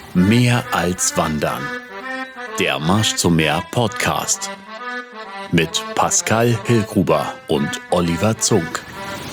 Mehr als Wandern. Der Marsch zum Meer Podcast. Mit Pascal Hillgruber und Oliver Zunk.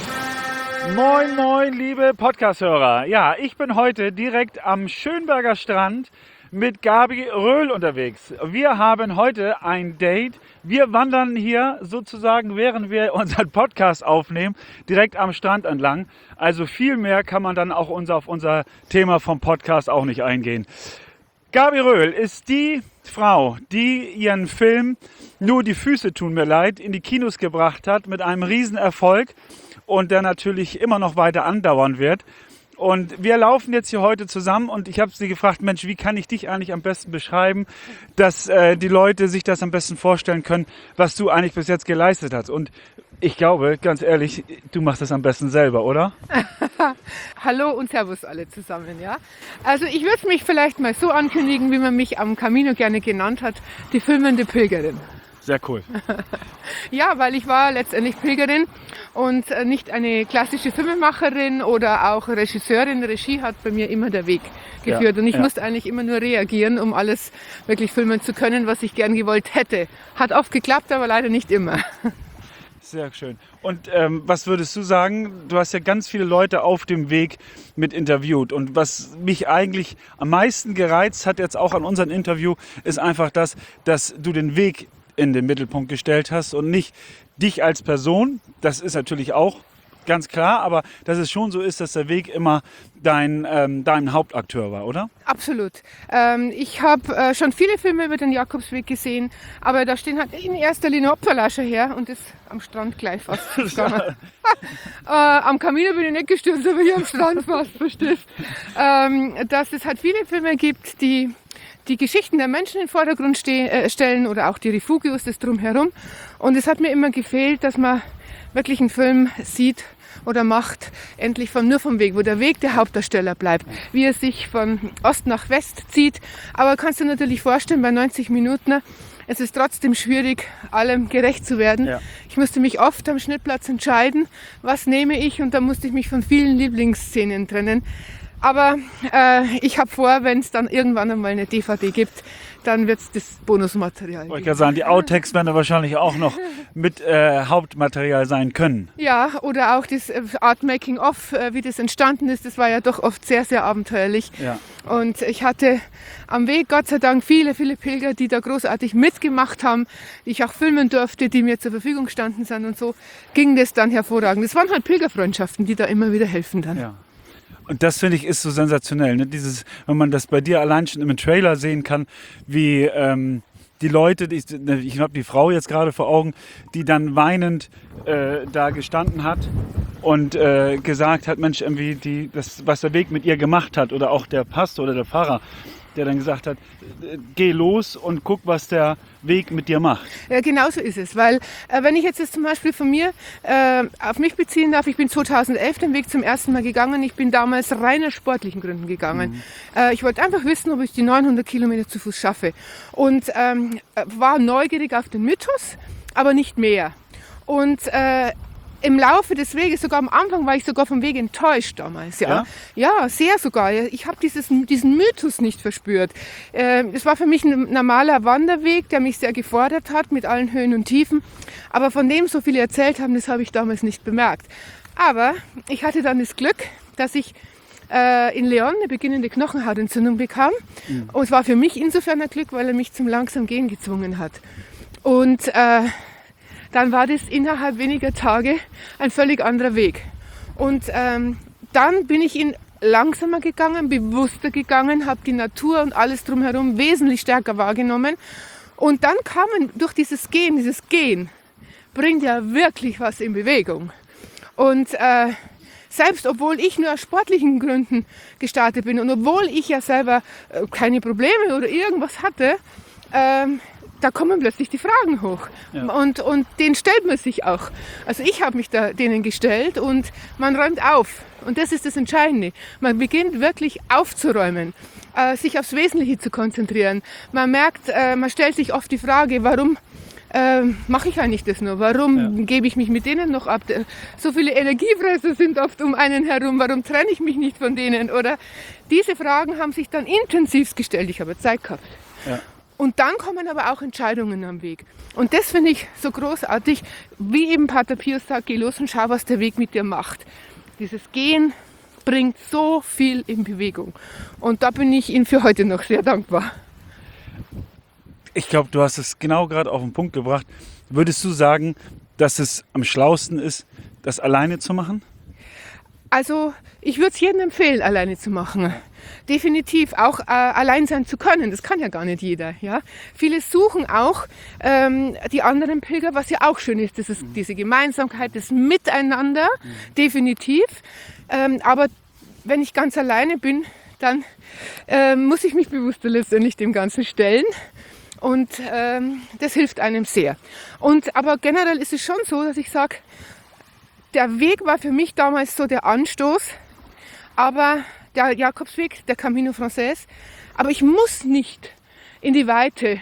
Moin, moin, liebe Podcast-Hörer. Ja, ich bin heute direkt am Schönberger Strand mit Gabi Röhl unterwegs. Wir haben heute ein Date. Wir wandern hier sozusagen, während wir unseren Podcast aufnehmen, direkt am Strand entlang. Also viel mehr kann man dann auch auf unser Thema vom Podcast auch nicht eingehen. Gabi Röhl ist die Frau, die ihren Film Nur die Füße tun mir leid in die Kinos gebracht hat mit einem Riesenerfolg und der natürlich immer noch weiter andauern wird. Und wir laufen jetzt hier heute zusammen und ich habe sie gefragt, Mensch, wie kann ich dich eigentlich am besten beschreiben, dass die Leute sich das am besten vorstellen können, was du eigentlich bis jetzt geleistet hast. Und ich glaube, ganz ehrlich, du machst das am besten selber, oder? Hallo und Servus alle zusammen, ja. Also ich würde mich vielleicht mal so ankündigen, wie man mich am Camino gerne genannt hat, die filmende Pilgerin. Sehr cool. Ja, weil ich war letztendlich Pilgerin und nicht eine klassische Filmemacherin oder auch Regisseurin. Regie hat bei mir immer der Weg geführt und ich musste eigentlich immer nur reagieren, um alles wirklich filmen zu können, was ich gern gewollt hätte. Hat oft geklappt, aber leider nicht immer. Sehr schön. Und was würdest du sagen? Du hast ja ganz viele Leute auf dem Weg mit interviewt. Und was mich eigentlich am meisten gereizt hat jetzt auch an unserem Interview, ist einfach das, dass du den Weg in den Mittelpunkt gestellt hast und nicht dich als Person. Das ist natürlich auch ganz klar, aber dass es schon so ist, dass der Weg immer dein Hauptakteur war, oder? Absolut. Ich habe schon viele Filme über den Jakobsweg gesehen, aber da stehen halt in erster Linie Opferlascher her und ist am Strand gleich fast gegangen. Am Camino bin ich nicht gestürzt, aber hier am Strand fast, verstehst. Dass es halt viele Filme gibt, die Geschichten der Menschen in den Vordergrund stellen oder auch die Refugios, das Drumherum. Und es hat mir immer gefehlt, dass man wirklich einen Film sieht oder macht, endlich nur vom Weg, wo der Weg der Hauptdarsteller bleibt, wie er sich von Ost nach West zieht. Aber kannst du dir natürlich vorstellen, bei 90 Minuten, es ist trotzdem schwierig, allem gerecht zu werden. Ja. Ich musste mich oft am Schnittplatz entscheiden, was nehme ich, und da musste ich mich von vielen Lieblingsszenen trennen. Aber ich habe vor, wenn es dann irgendwann einmal eine DVD gibt, dann wird es das Bonusmaterial geben. Ich kann sagen, die Outtakes werden wahrscheinlich auch noch mit Hauptmaterial sein können. Ja, oder auch das Art Making of, wie das entstanden ist, das war ja doch oft sehr, sehr abenteuerlich. Ja. Und ich hatte am Weg Gott sei Dank viele, viele Pilger, die da großartig mitgemacht haben, die ich auch filmen durfte, die mir zur Verfügung gestanden sind, und so ging das dann hervorragend. Das waren halt Pilgerfreundschaften, die da immer wieder helfen dann. Ja. Und das, finde ich, ist so sensationell, ne? Wenn man das bei dir allein schon im Trailer sehen kann, wie die Leute, ich habe die Frau jetzt gerade vor Augen, die dann weinend da gestanden hat und gesagt hat, Mensch, irgendwie was der Weg mit ihr gemacht hat, oder auch der Pastor oder der Pfarrer, der dann gesagt hat, geh los und guck, was der Weg mit dir macht. Ja, genau so ist es, weil wenn ich jetzt das zum Beispiel von mir auf mich beziehen darf, ich bin 2011 den Weg zum ersten Mal gegangen. Ich bin damals rein aus sportlichen Gründen gegangen. Ich wollte einfach wissen, ob ich die 900 Kilometer zu Fuß schaffe, und war neugierig auf den Mythos, aber nicht mehr. Und im Laufe des Weges, sogar am Anfang, war ich sogar vom Weg enttäuscht damals. Ja, sehr sogar. Ich habe diesen Mythos nicht verspürt. Es war für mich ein normaler Wanderweg, der mich sehr gefordert hat, mit allen Höhen und Tiefen. Aber von dem so viele erzählt haben, das habe ich damals nicht bemerkt. Aber ich hatte dann das Glück, dass ich in Leon eine beginnende Knochenhautentzündung bekam. Und es war für mich insofern ein Glück, weil er mich zum langsam Gehen gezwungen hat. Und dann war das innerhalb weniger Tage ein völlig anderer Weg. Und dann bin ich ihn langsamer gegangen, bewusster gegangen, habe die Natur und alles drumherum wesentlich stärker wahrgenommen. Und dann kamen durch dieses Gehen bringt ja wirklich was in Bewegung. Und selbst obwohl ich nur aus sportlichen Gründen gestartet bin und obwohl ich ja selber keine Probleme oder irgendwas hatte, da kommen plötzlich die Fragen hoch. Ja. Und denen stellt man sich auch. Also ich habe mich denen gestellt und man räumt auf. Und das ist das Entscheidende. Man beginnt wirklich aufzuräumen, sich aufs Wesentliche zu konzentrieren. Man merkt, man stellt sich oft die Frage, warum mache ich eigentlich das nur? Warum gebe ich mich mit denen noch ab? So viele Energiefresser sind oft um einen herum. Warum trenne ich mich nicht von denen? Oder diese Fragen haben sich dann intensiv gestellt. Ich habe Zeit gehabt. Ja. Und dann kommen aber auch Entscheidungen am Weg. Und das finde ich so großartig, wie eben Pater Pius sagt, geh los und schau, was der Weg mit dir macht. Dieses Gehen bringt so viel in Bewegung. Und da bin ich Ihnen für heute noch sehr dankbar. Ich glaube, du hast es genau gerade auf den Punkt gebracht. Würdest du sagen, dass es am schlausten ist, das alleine zu machen? Also ich würde es jedem empfehlen, alleine zu machen. Definitiv auch allein sein zu können. Das kann ja gar nicht jeder. Ja? Viele suchen auch die anderen Pilger, was ja auch schön ist. Das ist diese Gemeinsamkeit, das Miteinander, definitiv. Aber wenn ich ganz alleine bin, dann muss ich mich bewusster letztendlich dem Ganzen stellen. Und das hilft einem sehr. Aber generell ist es schon so, dass ich sage, der Weg war für mich damals so der Anstoß, aber der Jakobsweg, der Camino Frances, aber ich muss nicht in die Weite,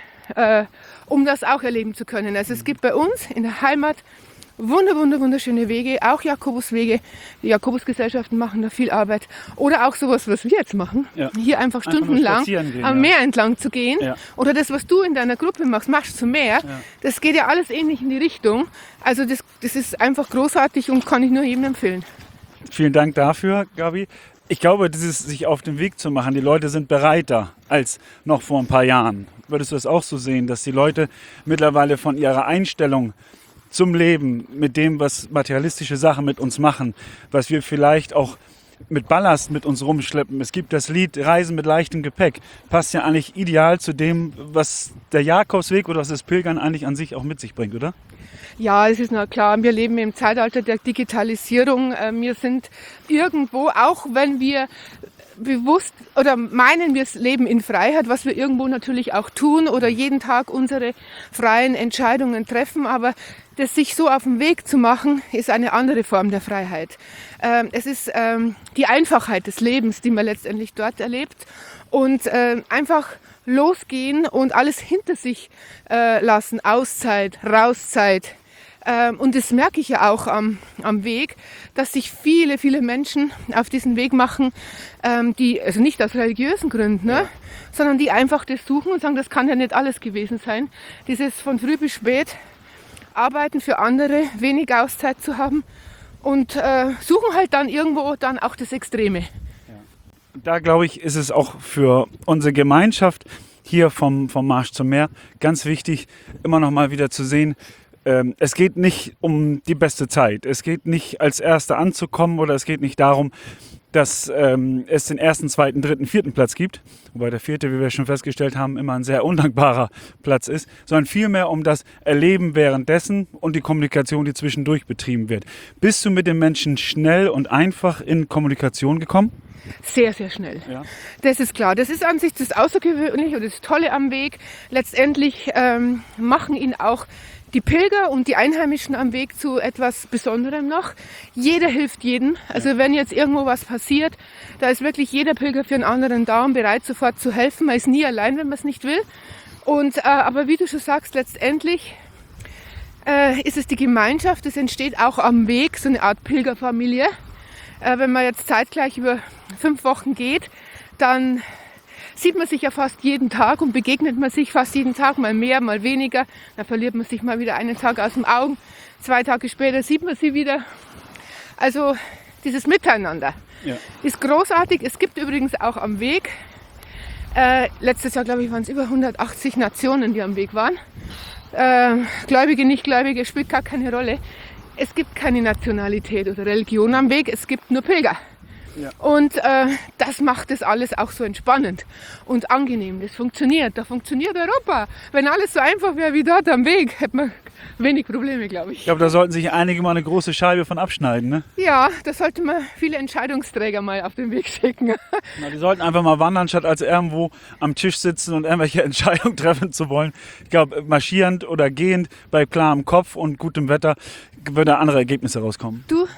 um das auch erleben zu können. Also es gibt bei uns in der Heimat wunderschöne Wege, auch Jakobuswege. Die Jakobusgesellschaften machen da viel Arbeit. Oder auch sowas, was wir jetzt machen. Ja. Hier einfach stundenlang am Meer entlang zu gehen. Ja. Oder das, was du in deiner Gruppe machst, Marsch zum Meer. Ja. Das geht ja alles ähnlich in die Richtung. Also das ist einfach großartig und kann ich nur jedem empfehlen. Vielen Dank dafür, Gabi. Ich glaube, dieses sich auf den Weg zu machen, die Leute sind bereiter als noch vor ein paar Jahren. Würdest du das auch so sehen, dass die Leute mittlerweile von ihrer Einstellung zum Leben, mit dem, was materialistische Sachen mit uns machen, was wir vielleicht auch mit Ballast mit uns rumschleppen. Es gibt das Lied Reisen mit leichtem Gepäck. Passt ja eigentlich ideal zu dem, was der Jakobsweg oder was das Pilgern eigentlich an sich auch mit sich bringt, oder? Ja, es ist na klar, wir leben im Zeitalter der Digitalisierung. Wir sind irgendwo, auch wenn wir bewusst oder meinen, wir leben in Freiheit, was wir irgendwo natürlich auch tun oder jeden Tag unsere freien Entscheidungen treffen, aber das sich so auf den Weg zu machen, ist eine andere Form der Freiheit. Es ist die Einfachheit des Lebens, die man letztendlich dort erlebt und einfach losgehen und alles hinter sich lassen, Auszeit, Rauszeit. Und das merke ich ja auch am Weg, dass sich viele Menschen auf diesen Weg machen, die, also nicht aus religiösen Gründen, ne, sondern die einfach das suchen und sagen, das kann ja nicht alles gewesen sein. Dieses von früh bis spät arbeiten für andere, wenig Auszeit zu haben und suchen halt dann irgendwo dann auch das Extreme. Ja. Da glaube ich, ist es auch für unsere Gemeinschaft hier vom Marsch zum Meer ganz wichtig, immer noch mal wieder zu sehen, es geht nicht um die beste Zeit. Es geht nicht als Erster anzukommen oder es geht nicht darum, dass es den ersten, zweiten, dritten, vierten Platz gibt. Wobei der vierte, wie wir schon festgestellt haben, immer ein sehr undankbarer Platz ist. Sondern vielmehr um das Erleben währenddessen und die Kommunikation, die zwischendurch betrieben wird. Bist du mit den Menschen schnell und einfach in Kommunikation gekommen? Sehr, sehr schnell. Ja. Das ist klar. Das ist an sich das Außergewöhnliche und das Tolle am Weg. Letztendlich machen ihn auch die Pilger und die Einheimischen am Weg zu etwas Besonderem noch. Jeder hilft jedem. Also wenn jetzt irgendwo was passiert, da ist wirklich jeder Pilger für einen anderen da und bereit, sofort zu helfen. Man ist nie allein, wenn man es nicht will. Und aber wie du schon sagst, letztendlich ist es die Gemeinschaft. Es entsteht auch am Weg so eine Art Pilgerfamilie. Wenn man jetzt zeitgleich über 5 Wochen geht, dann sieht man sich ja fast jeden Tag und begegnet man sich fast jeden Tag, mal mehr, mal weniger. Dann verliert man sich mal wieder einen Tag aus den Augen. 2 Tage später sieht man sie wieder. Also dieses Miteinander ist großartig. Es gibt übrigens auch am Weg, letztes Jahr glaube ich waren es über 180 Nationen, die am Weg waren. Gläubige, Nichtgläubige, spielt gar keine Rolle. Es gibt keine Nationalität oder Religion am Weg, es gibt nur Pilger. Ja. Und das macht das alles auch so entspannend und angenehm. Das funktioniert. Da funktioniert Europa. Wenn alles so einfach wäre wie dort am Weg, hätte man wenig Probleme, glaube ich. Ich glaube, da sollten sich einige mal eine große Scheibe von abschneiden, ne? Ja, da sollte man viele Entscheidungsträger mal auf den Weg schicken. Na, die sollten einfach mal wandern, statt als irgendwo am Tisch sitzen und irgendwelche Entscheidungen treffen zu wollen. Ich glaube, marschierend oder gehend bei klarem Kopf und gutem Wetter würde andere Ergebnisse rauskommen. Du,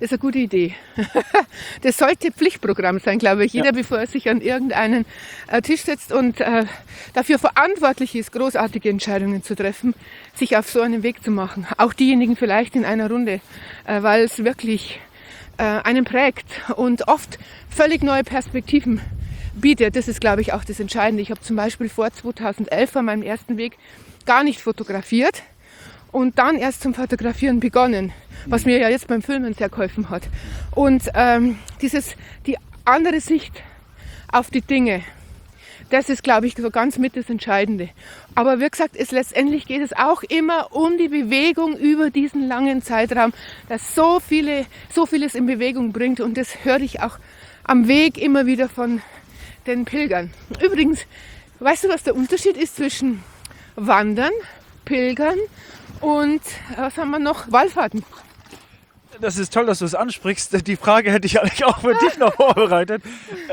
Das ist eine gute Idee. Das sollte Pflichtprogramm sein, glaube ich. Jeder, bevor er sich an irgendeinen Tisch setzt und dafür verantwortlich ist, großartige Entscheidungen zu treffen, sich auf so einen Weg zu machen. Auch diejenigen vielleicht in einer Runde, weil es wirklich einen prägt und oft völlig neue Perspektiven bietet. Das ist, glaube ich, auch das Entscheidende. Ich habe zum Beispiel vor 2011 an meinem ersten Weg gar nicht fotografiert und dann erst zum Fotografieren begonnen, was mir ja jetzt beim Filmen sehr geholfen hat. Und die andere Sicht auf die Dinge, das ist, glaube ich, so ganz mit das Entscheidende. Aber wie gesagt, letztendlich geht es auch immer um die Bewegung über diesen langen Zeitraum, das so vieles in Bewegung bringt. Und das höre ich auch am Weg immer wieder von den Pilgern. Übrigens, weißt du, was der Unterschied ist zwischen Wandern, Pilgern und, was haben wir noch, Wallfahrten? Das ist toll, dass du es ansprichst. Die Frage hätte ich eigentlich auch für dich noch vorbereitet.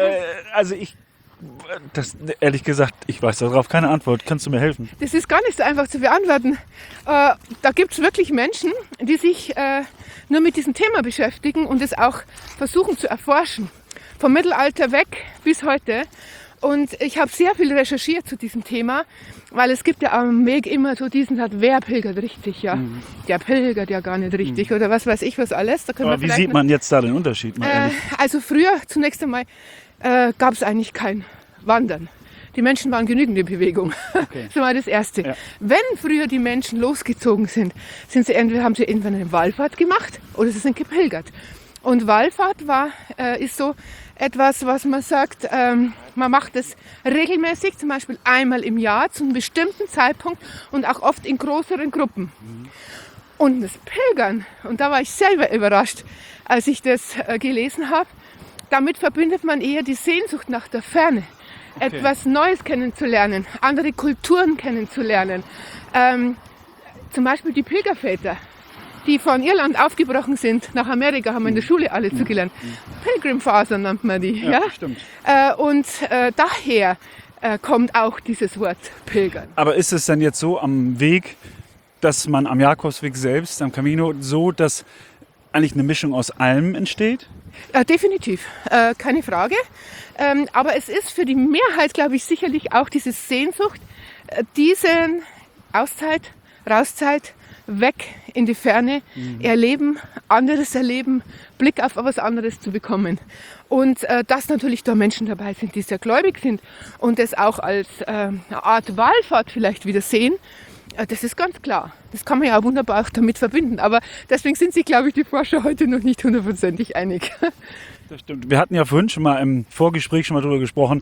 Ehrlich gesagt, ich weiß darauf keine Antwort. Kannst du mir helfen? Das ist gar nicht so einfach zu beantworten. Da gibt es wirklich Menschen, die sich nur mit diesem Thema beschäftigen und es auch versuchen zu erforschen. Vom Mittelalter weg bis heute. Und ich habe sehr viel recherchiert zu diesem Thema, weil es gibt ja am Weg immer so diesen Satz, wer pilgert richtig, ja? Der pilgert ja gar nicht richtig oder was weiß ich was alles. Da können Aber wie sieht man jetzt da den Unterschied? Also früher zunächst einmal gab es eigentlich kein Wandern. Die Menschen waren genügend in Bewegung. Okay. Das war das Erste. Ja. Wenn früher die Menschen losgezogen sind, haben sie entweder eine Wallfahrt gemacht oder sie sind gepilgert. Und Wallfahrt ist so etwas, was man sagt, man macht es regelmäßig, zum Beispiel einmal im Jahr zu einem bestimmten Zeitpunkt und auch oft in größeren Gruppen. Und das Pilgern, und da war ich selber überrascht, als ich das gelesen habe, damit verbindet man eher die Sehnsucht nach der Ferne, etwas Neues kennenzulernen, andere Kulturen kennenzulernen. Zum Beispiel die Pilgerväter, die von Irland aufgebrochen sind nach Amerika, haben wir in der Schule alle zugelernt. Pilgrimfaser nennt man die. Ja, stimmt. Und daher kommt auch dieses Wort Pilgern. Aber ist es denn jetzt so am Weg, dass man am Jakobsweg selbst, am Camino, so, dass eigentlich eine Mischung aus allem entsteht? Definitiv, keine Frage. Aber es ist für die Mehrheit, glaube ich, sicherlich auch diese Sehnsucht, diesen Auszeit, Rauszeit, weg in die Ferne, erleben, anderes erleben, Blick auf was anderes zu bekommen. Und dass natürlich da Menschen dabei sind, die sehr gläubig sind und das auch als eine Art Wallfahrt vielleicht wieder sehen, das ist ganz klar. Das kann man ja auch wunderbar auch damit verbinden. Aber deswegen sind sich, glaube ich, die Forscher heute noch nicht hundertprozentig einig. Das stimmt. Wir hatten ja vorhin schon mal im Vorgespräch darüber gesprochen,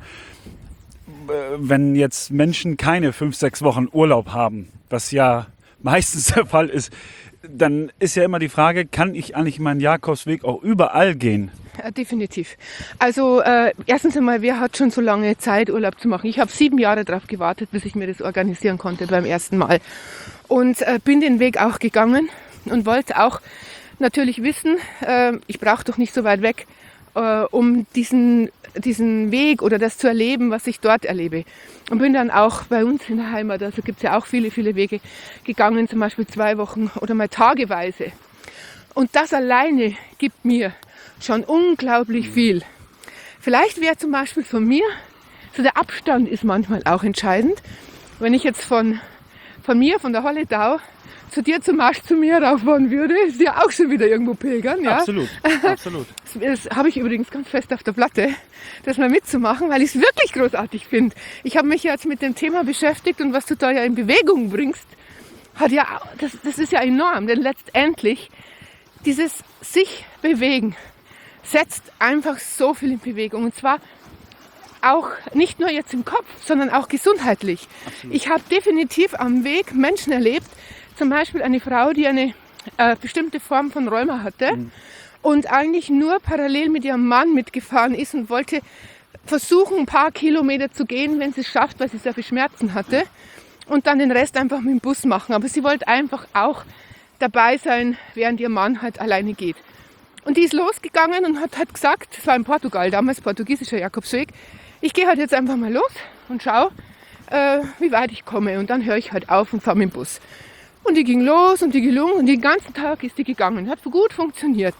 wenn jetzt Menschen keine 5-6 Wochen Urlaub haben, was ja meistens der Fall ist, dann ist ja immer die Frage, kann ich eigentlich meinen Jakobsweg auch überall gehen? Ja, definitiv. Also erstens einmal, wer hat schon so lange Zeit, Urlaub zu machen? Ich habe 7 Jahre darauf gewartet, bis ich mir das organisieren konnte beim ersten Mal. Und bin den Weg auch gegangen und wollte auch natürlich wissen, ich brauche doch nicht so weit weg, um diesen Weg oder das zu erleben, was ich dort erlebe. Und bin dann auch bei uns in der Heimat, also gibt es ja auch viele, viele Wege gegangen, zum Beispiel 2 Wochen oder mal tageweise. Und das alleine gibt mir schon unglaublich viel. Vielleicht wäre zum Beispiel von mir, so der Abstand ist manchmal auch entscheidend. Wenn ich jetzt von mir, von der Holledau, zu dir zum Marsch zu mir rauffahren würde, ist ja auch schon wieder irgendwo pilgern. Ja? Absolut, absolut. Das habe ich übrigens ganz fest auf der Platte, das mal mitzumachen, weil ich es wirklich großartig finde. Ich habe mich jetzt mit dem Thema beschäftigt und was du da ja in Bewegung bringst, das ist ja enorm, denn letztendlich dieses sich bewegen setzt einfach so viel in Bewegung und zwar auch nicht nur jetzt im Kopf, sondern auch gesundheitlich. Absolut. Ich habe definitiv am Weg Menschen erlebt, zum Beispiel eine Frau, die eine bestimmte Form von Rheuma hatte und eigentlich nur parallel mit ihrem Mann mitgefahren ist und wollte versuchen, ein paar Kilometer zu gehen, wenn sie es schafft, weil sie sehr viel Schmerzen hatte und dann den Rest einfach mit dem Bus machen. Aber sie wollte einfach auch dabei sein, während ihr Mann halt alleine geht. Und die ist losgegangen und hat halt gesagt, es war in Portugal, damals portugiesischer Jakobsweg, ich gehe halt jetzt einfach mal los und schaue, wie weit ich komme. Und dann höre ich halt auf und fahre mit dem Bus. Und die ging los und die gelungen und den ganzen Tag ist die gegangen. Hat gut funktioniert.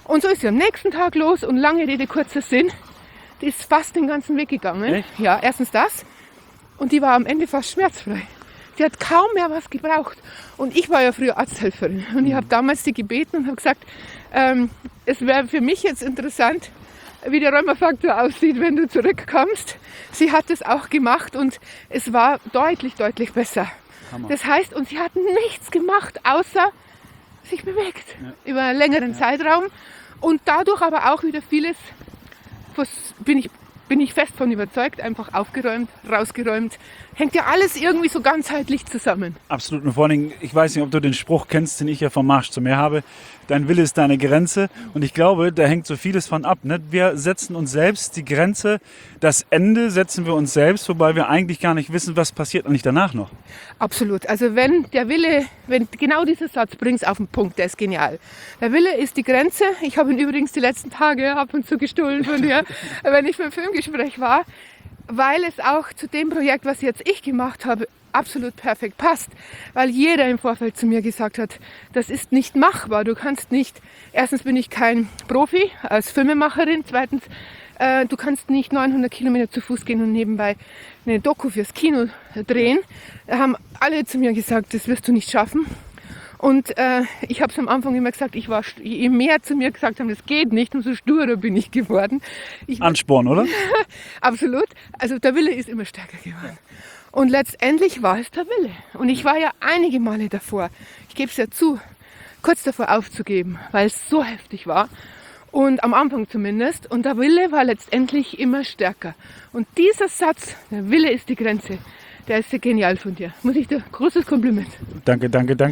Und so ist sie am nächsten Tag los und lange Rede, kurzer Sinn, die ist fast den ganzen Weg gegangen. Echt? Ja, erstens das und die war am Ende fast schmerzfrei. Sie hat kaum mehr was gebraucht. Und ich war ja früher Arzthelferin und ich habe damals sie gebeten und habe gesagt, es wäre für mich jetzt interessant, wie der Rheumafaktor aussieht, wenn du zurückkommst. Sie hat es auch gemacht und es war deutlich, deutlich besser. Hammer. Das heißt, und sie hat nichts gemacht, außer sich bewegt über einen längeren Zeitraum und dadurch aber auch wieder vieles, was bin ich fest von überzeugt, einfach aufgeräumt, rausgeräumt. Hängt ja alles irgendwie so ganzheitlich zusammen. Absolut. Und vor allen Dingen, ich weiß nicht, ob du den Spruch kennst, den ich ja vom Marsch zum Meer habe. Dein Wille ist deine Grenze. Und ich glaube, da hängt so vieles von ab. Ne? Wir setzen uns selbst die Grenze. Das Ende setzen wir uns selbst, wobei wir eigentlich gar nicht wissen, was passiert eigentlich danach noch. Absolut. Also wenn genau dieser Satz bringt's auf den Punkt, der ist genial. Der Wille ist die Grenze. Ich habe ihn übrigens die letzten Tage ab und zu gestohlen von dir, wenn ich beim Filmgespräch war, weil es auch zu dem Projekt, was jetzt ich gemacht habe, absolut perfekt passt. Weil jeder im Vorfeld zu mir gesagt hat, das ist nicht machbar. Du kannst nicht, erstens bin ich kein Profi als Filmemacherin, zweitens, du kannst nicht 900 Kilometer zu Fuß gehen und nebenbei eine Doku fürs Kino drehen. Da haben alle zu mir gesagt, das wirst du nicht schaffen. Und ich habe es am Anfang immer gesagt, je mehr zu mir gesagt haben, das geht nicht, umso sturer bin ich geworden. Ansporn, oder? Absolut. Also der Wille ist immer stärker geworden. Und letztendlich war es der Wille. Und ich war ja einige Male davor, ich gebe es ja zu, kurz davor aufzugeben, weil es so heftig war. Und am Anfang zumindest. Und der Wille war letztendlich immer stärker. Und dieser Satz, der Wille ist die Grenze, der ist sehr genial von dir. Muss ich dir großes Kompliment. Danke.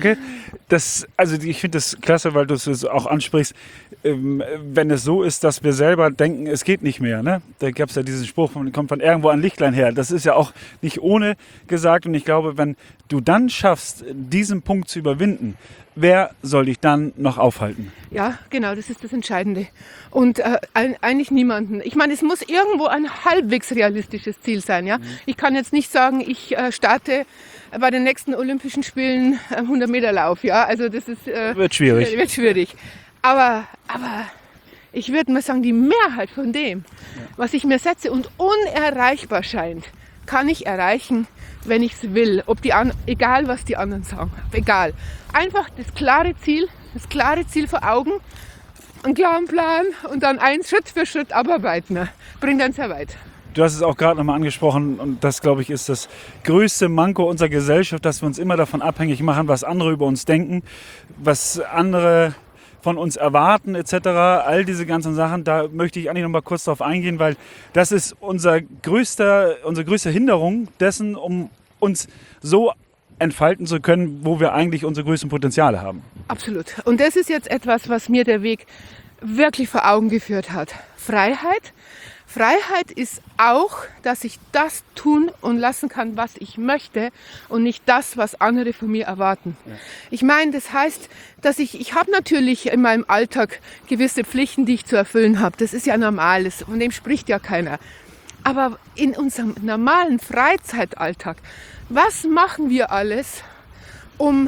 Ich finde das klasse, weil du es auch ansprichst. Wenn es so ist, dass wir selber denken, es geht nicht mehr. Ne? Da gab es ja diesen Spruch, kommt von irgendwo ein Lichtlein her. Das ist ja auch nicht ohne gesagt. Und ich glaube, wenn du dann schaffst, diesen Punkt zu überwinden, wer soll dich dann noch aufhalten? Ja, genau, das ist das Entscheidende. Und eigentlich niemanden. Ich meine, es muss irgendwo ein halbwegs realistisches Ziel sein. Ja? Ich kann jetzt nicht sagen, ich starte bei den nächsten Olympischen Spielen 100 Meter Lauf. Ja? Also das ist, Wird schwierig. Aber ich würde mal sagen, die Mehrheit von dem, was ich mir setze und unerreichbar scheint, kann ich erreichen, wenn ich es will. Egal, was die anderen sagen. Egal. Einfach das klare Ziel vor Augen, einen klaren Plan und dann Schritt für Schritt abarbeiten. Bringt uns sehr weit. Du hast es auch gerade nochmal angesprochen und das, glaube ich, ist das größte Manko unserer Gesellschaft, dass wir uns immer davon abhängig machen, was andere über uns denken, was andere von uns erwarten etc. All diese ganzen Sachen, da möchte ich eigentlich noch mal kurz drauf eingehen, weil das ist unsere größte Hinderung dessen, um uns so entfalten zu können, wo wir eigentlich unsere größten Potenziale haben. Absolut. Und das ist jetzt etwas, was mir der Weg wirklich vor Augen geführt hat. Freiheit. Freiheit ist auch, dass ich das tun und lassen kann, was ich möchte und nicht das, was andere von mir erwarten. Ja. Ich meine, das heißt, dass ich habe natürlich in meinem Alltag gewisse Pflichten, die ich zu erfüllen habe. Das ist ja normal, von dem spricht ja keiner. Aber in unserem normalen Freizeitalltag, was machen wir alles, um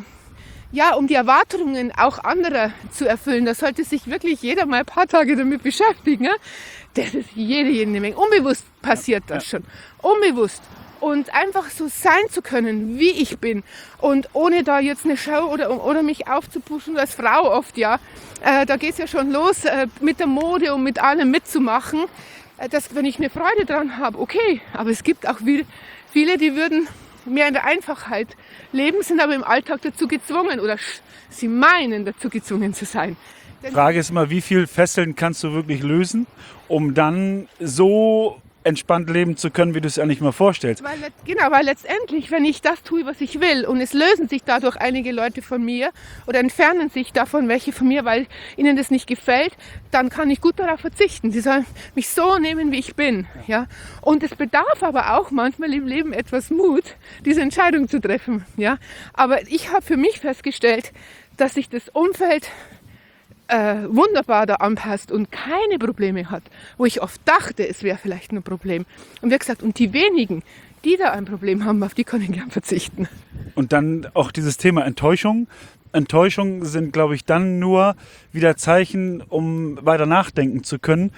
die Erwartungen auch anderer zu erfüllen? Da sollte sich wirklich jeder mal ein paar Tage damit beschäftigen. Ja? Das ist jede Menge. Unbewusst passiert das schon. Unbewusst. Und einfach so sein zu können, wie ich bin. Und ohne da jetzt eine Show oder mich aufzupuschen als Frau oft, ja. Da geht es ja schon los, mit der Mode und mit allem mitzumachen. Wenn ich eine Freude dran habe, okay. Aber es gibt auch viele, die würden mehr in der Einfachheit leben, sind aber im Alltag dazu gezwungen oder sie meinen, dazu gezwungen zu sein. Die Frage ist immer, wie viel Fesseln kannst du wirklich lösen, um dann so entspannt leben zu können, wie du es eigentlich mal vorstellst. Weil letztendlich, wenn ich das tue, was ich will und es lösen sich dadurch einige Leute von mir oder entfernen sich davon welche von mir, weil ihnen das nicht gefällt, dann kann ich gut darauf verzichten. Sie sollen mich so nehmen, wie ich bin. Ja? Und es bedarf aber auch manchmal im Leben etwas Mut, diese Entscheidung zu treffen. Ja? Aber ich habe für mich festgestellt, dass sich das Umfeld wunderbar da anpasst und keine Probleme hat, wo ich oft dachte, es wäre vielleicht ein Problem. Und wie gesagt, und die wenigen, die da ein Problem haben, auf die kann ich gern verzichten. Und dann auch dieses Thema Enttäuschung. Enttäuschungen sind, glaube ich, dann nur wieder Zeichen, um weiter nachdenken zu können,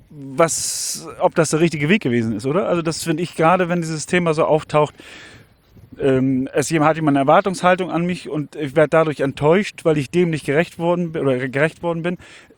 ob das der richtige Weg gewesen ist, oder? Also das finde ich gerade, wenn dieses Thema so auftaucht, hat jemand eine Erwartungshaltung an mich und ich werde dadurch enttäuscht, weil ich dem nicht gerecht worden bin,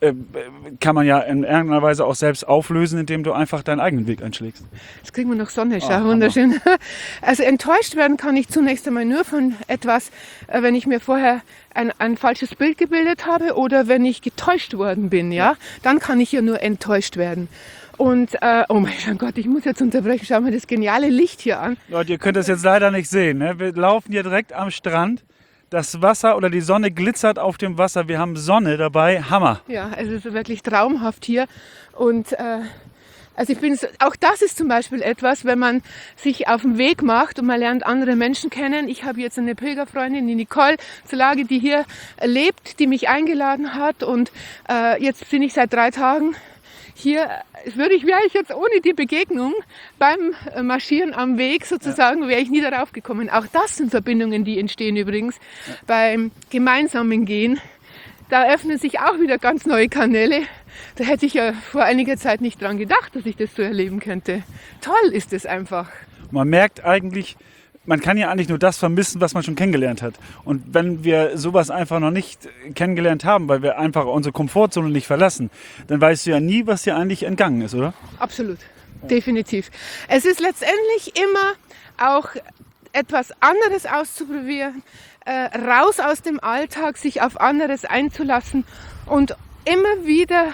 kann man ja in irgendeiner Weise auch selbst auflösen, indem du einfach deinen eigenen Weg einschlägst. Jetzt kriegen wir noch Sonne, schau, wunderschön. Also enttäuscht werden kann ich zunächst einmal nur von etwas, wenn ich mir vorher ein falsches Bild gebildet habe oder wenn ich getäuscht worden bin, ja, dann kann ich ja nur enttäuscht werden. Und, oh mein Gott, ich muss jetzt unterbrechen, schau mal das geniale Licht hier an. Leute, ihr könnt das jetzt leider nicht sehen, ne? Wir laufen hier direkt am Strand, das Wasser oder die Sonne glitzert auf dem Wasser, wir haben Sonne dabei, Hammer. Ja, es ist wirklich traumhaft hier und also auch das ist zum Beispiel etwas, wenn man sich auf den Weg macht und man lernt andere Menschen kennen. Ich habe jetzt eine Pilgerfreundin, die Nicole Zlage, die hier lebt, die mich eingeladen hat und jetzt bin ich seit 3 Tagen hier. Wäre ich jetzt ohne die Begegnung beim Marschieren am Weg sozusagen, wäre ich nie darauf gekommen. Auch das sind Verbindungen, die entstehen übrigens beim gemeinsamen Gehen. Da öffnen sich auch wieder ganz neue Kanäle. Da hätte ich ja vor einiger Zeit nicht dran gedacht, dass ich das so erleben könnte. Toll ist es einfach. Man merkt eigentlich, man kann ja eigentlich nur das vermissen, was man schon kennengelernt hat. Und wenn wir sowas einfach noch nicht kennengelernt haben, weil wir einfach unsere Komfortzone nicht verlassen, dann weißt du ja nie, was dir eigentlich entgangen ist, oder? Absolut, definitiv. Es ist letztendlich immer auch etwas anderes auszuprobieren, raus aus dem Alltag, sich auf anderes einzulassen und immer wieder,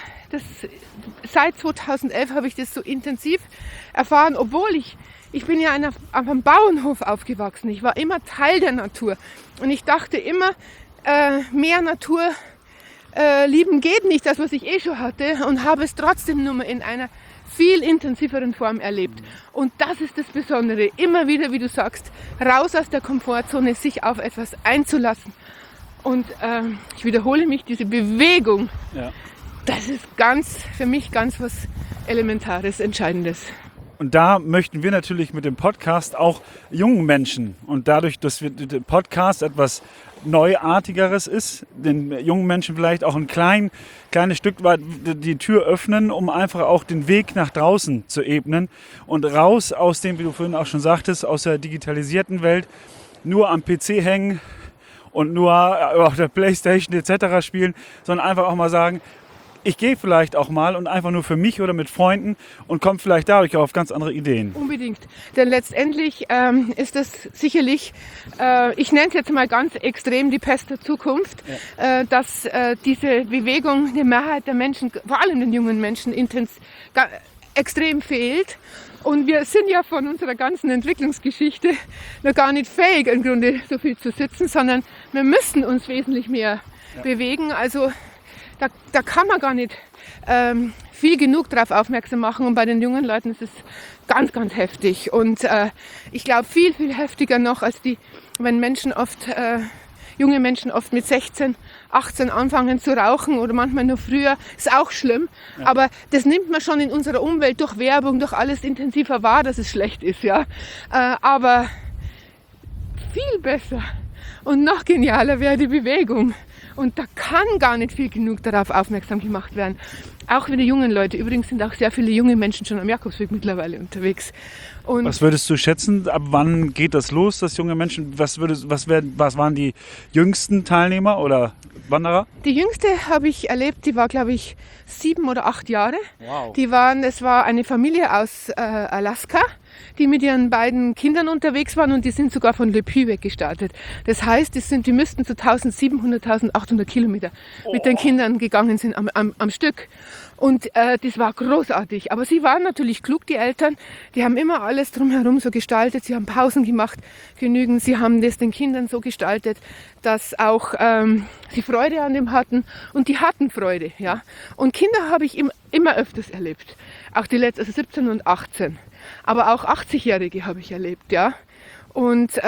seit 2011 habe ich das so intensiv erfahren, obwohl ich bin ja auf einem Bauernhof aufgewachsen. Ich war immer Teil der Natur. Und ich dachte immer, mehr Natur lieben geht nicht, das was ich eh schon hatte. Und habe es trotzdem nur in einer viel intensiveren Form erlebt. Und das ist das Besondere. Immer wieder, wie du sagst, raus aus der Komfortzone, sich auf etwas einzulassen. Und ich wiederhole mich, diese Bewegung, das ist für mich ganz was Elementares, Entscheidendes. Und da möchten wir natürlich mit dem Podcast auch jungen Menschen und dadurch, dass der Podcast etwas Neuartigeres ist, den jungen Menschen vielleicht auch ein kleines Stück weit die Tür öffnen, um einfach auch den Weg nach draußen zu ebnen und raus aus dem, wie du vorhin auch schon sagtest, aus der digitalisierten Welt, nur am PC hängen und nur auf der Playstation etc. spielen, sondern einfach auch mal sagen, ich gehe vielleicht auch mal und einfach nur für mich oder mit Freunden und komme vielleicht dadurch auch auf ganz andere Ideen. Unbedingt, denn letztendlich ist das sicherlich, ich nenne es jetzt mal ganz extrem die Pest der Zukunft, dass diese Bewegung der Mehrheit der Menschen, vor allem den jungen Menschen, extrem fehlt. Und wir sind ja von unserer ganzen Entwicklungsgeschichte noch gar nicht fähig, im Grunde so viel zu sitzen, sondern wir müssen uns wesentlich mehr bewegen. Also da kann man gar nicht viel genug darauf aufmerksam machen. Und bei den jungen Leuten ist es ganz, ganz heftig. Und ich glaube, viel, viel heftiger noch, als wenn junge Menschen oft mit 16, 18 anfangen zu rauchen oder manchmal nur früher, ist auch schlimm. Ja. Aber das nimmt man schon in unserer Umwelt durch Werbung, durch alles intensiver wahr, dass es schlecht ist. Ja. Aber viel besser und noch genialer wäre die Bewegung. Und da kann gar nicht viel genug darauf aufmerksam gemacht werden. Auch für die jungen Leute. Übrigens sind auch sehr viele junge Menschen schon am Jakobsweg mittlerweile unterwegs. Und was würdest du schätzen? Ab wann geht das los, dass junge Menschen, was waren die jüngsten Teilnehmer oder Wanderer? Die jüngste habe ich erlebt, die war, glaube ich, 7 oder 8 Jahre. Wow. Es war eine Familie aus Alaska, die mit ihren beiden Kindern unterwegs waren und die sind sogar von Le Puy weggestartet. Das heißt, die müssten so 1700, 1800 Kilometer mit den Kindern gegangen sind am Stück. Und das war großartig. Aber sie waren natürlich klug, die Eltern. Die haben immer alles drumherum so gestaltet. Sie haben Pausen gemacht, genügend. Sie haben das den Kindern so gestaltet, dass auch sie Freude an dem hatten. Und die hatten Freude, ja. Und Kinder habe ich immer öfters erlebt. Auch die letzten, also 17 und 18. Aber auch 80-Jährige habe ich erlebt, ja. Und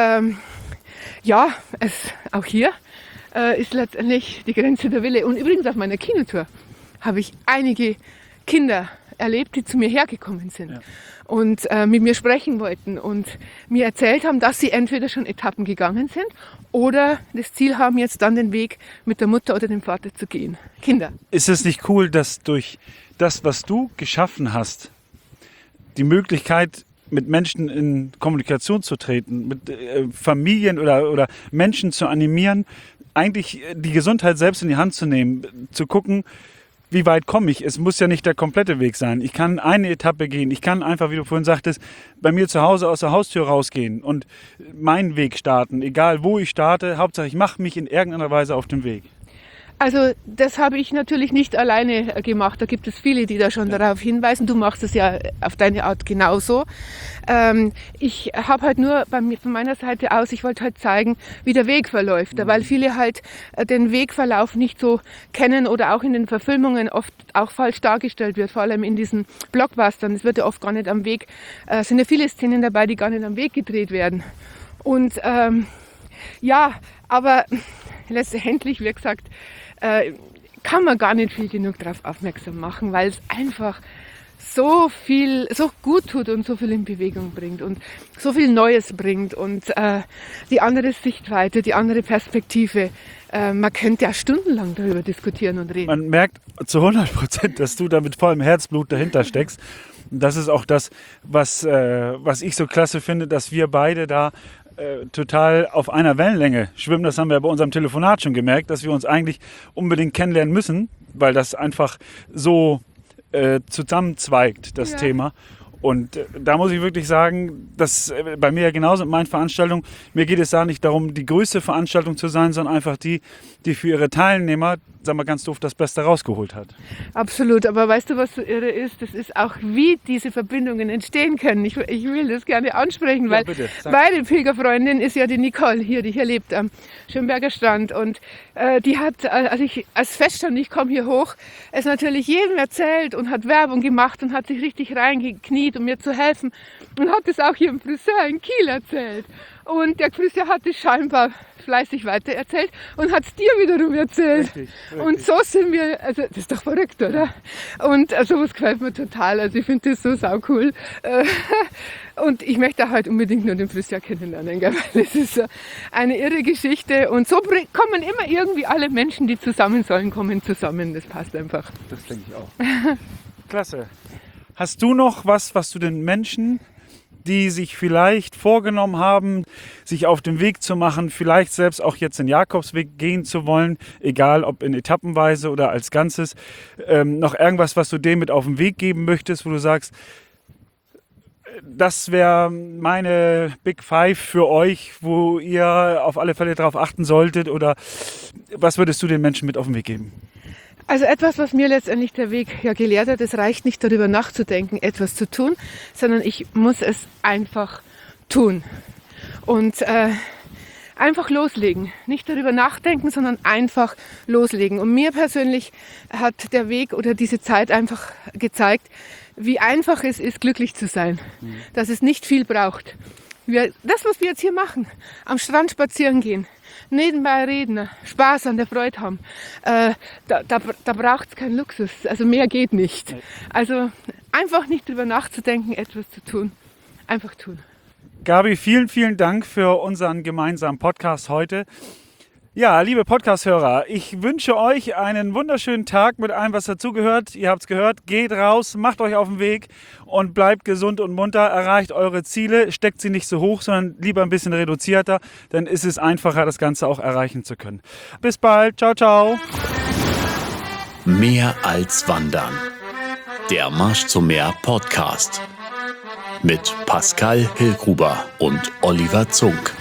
auch hier ist letztendlich die Grenze der Wille. Und übrigens auf meiner Kinotour habe ich einige Kinder erlebt, die zu mir hergekommen sind und mit mir sprechen wollten und mir erzählt haben, dass sie entweder schon Etappen gegangen sind oder das Ziel haben, jetzt dann den Weg mit der Mutter oder dem Vater zu gehen. Kinder. Ist es nicht cool, dass durch das, was du geschaffen hast, die Möglichkeit, mit Menschen in Kommunikation zu treten, mit Familien oder Menschen zu animieren, eigentlich die Gesundheit selbst in die Hand zu nehmen, zu gucken, wie weit komme ich? Es muss ja nicht der komplette Weg sein. Ich kann eine Etappe gehen. Ich kann einfach, wie du vorhin sagtest, bei mir zu Hause aus der Haustür rausgehen und meinen Weg starten. Egal, wo ich starte, Hauptsache ich mache mich in irgendeiner Weise auf den Weg. Also das habe ich natürlich nicht alleine gemacht. Da gibt es viele, die da schon darauf hinweisen. Du machst es ja auf deine Art genauso. Ich habe halt nur von meiner Seite aus, ich wollte halt zeigen, wie der Weg verläuft. Weil viele halt den Wegverlauf nicht so kennen oder auch in den Verfilmungen oft auch falsch dargestellt wird. Vor allem in diesen Blockbustern. Es wird ja oft gar nicht am Weg, sind ja viele Szenen dabei, die gar nicht am Weg gedreht werden. Und aber letztendlich, wie gesagt, kann man gar nicht viel genug darauf aufmerksam machen, weil es einfach so gut tut und so viel in Bewegung bringt und so viel Neues bringt und die andere Sichtweite, die andere Perspektive. Man könnte ja stundenlang darüber diskutieren und reden. Man merkt zu 100%, dass du da mit vollem Herzblut dahinter steckst. Und das ist auch das, was ich so klasse finde, dass wir beide da total auf einer Wellenlänge schwimmen. Das haben wir bei unserem Telefonat schon gemerkt, dass wir uns eigentlich unbedingt kennenlernen müssen, weil das einfach so zusammenzweigt, das Thema. Und da muss ich wirklich sagen, dass bei mir ja genauso mit meinen Veranstaltungen, mir geht es da nicht darum, die größte Veranstaltung zu sein, sondern einfach die für ihre Teilnehmer, sagen wir ganz doof, das Beste rausgeholt hat. Absolut, aber weißt du, was so irre ist? Das ist auch, wie diese Verbindungen entstehen können. Ich will das gerne ansprechen, weil meine Pilgerfreundin ist ja die Nicole hier, die hier lebt am Schönberger Strand. Und die hat, als feststand, ich komme hier hoch, es natürlich jedem erzählt und hat Werbung gemacht und hat sich richtig reingekniet, um mir zu helfen. Und hat es auch ihrem Friseur in Kiel erzählt. Und der Friseur hat es scheinbar fleißig weitererzählt und hat es dir wiederum erzählt. Richtig. Und so sind wir, also das ist doch verrückt, oder? Und sowas gefällt mir total. Also ich finde das so saucool. Und ich möchte halt unbedingt nur den Friseur kennenlernen, gell? Weil das ist so eine irre Geschichte. Und so kommen immer irgendwie alle Menschen, die zusammen sollen, kommen zusammen. Das passt einfach. Das denke ich auch. Klasse. Hast du noch was du den Menschen, die sich vielleicht vorgenommen haben, sich auf den Weg zu machen, vielleicht selbst auch jetzt den Jakobsweg gehen zu wollen, egal ob in Etappenweise oder als Ganzes, noch irgendwas, was du dem mit auf den Weg geben möchtest, wo du sagst, das wäre meine Big Five für euch, wo ihr auf alle Fälle darauf achten solltet, oder was würdest du den Menschen mit auf den Weg geben? Also etwas, was mir letztendlich der Weg ja gelehrt hat, es reicht nicht darüber nachzudenken, etwas zu tun, sondern ich muss es einfach tun und einfach loslegen. Nicht darüber nachdenken, sondern einfach loslegen. Und mir persönlich hat der Weg oder diese Zeit einfach gezeigt, wie einfach es ist, glücklich zu sein, dass es nicht viel braucht. Das, was wir jetzt hier machen, am Strand spazieren gehen, nebenbei reden, Spaß an der Freude haben, da braucht es keinen Luxus, also mehr geht nicht. Also einfach nicht drüber nachzudenken, etwas zu tun, einfach tun. Gabi, vielen, vielen Dank für unseren gemeinsamen Podcast heute. Ja, liebe Podcast-Hörer, ich wünsche euch einen wunderschönen Tag mit allem, was dazugehört. Ihr habt es gehört, geht raus, macht euch auf den Weg und bleibt gesund und munter, erreicht eure Ziele, steckt sie nicht so hoch, sondern lieber ein bisschen reduzierter, dann ist es einfacher, das Ganze auch erreichen zu können. Bis bald, ciao, ciao. Mehr als Wandern. Der Marsch zum Meer Podcast. Mit Pascal Hillgruber und Oliver Zunk.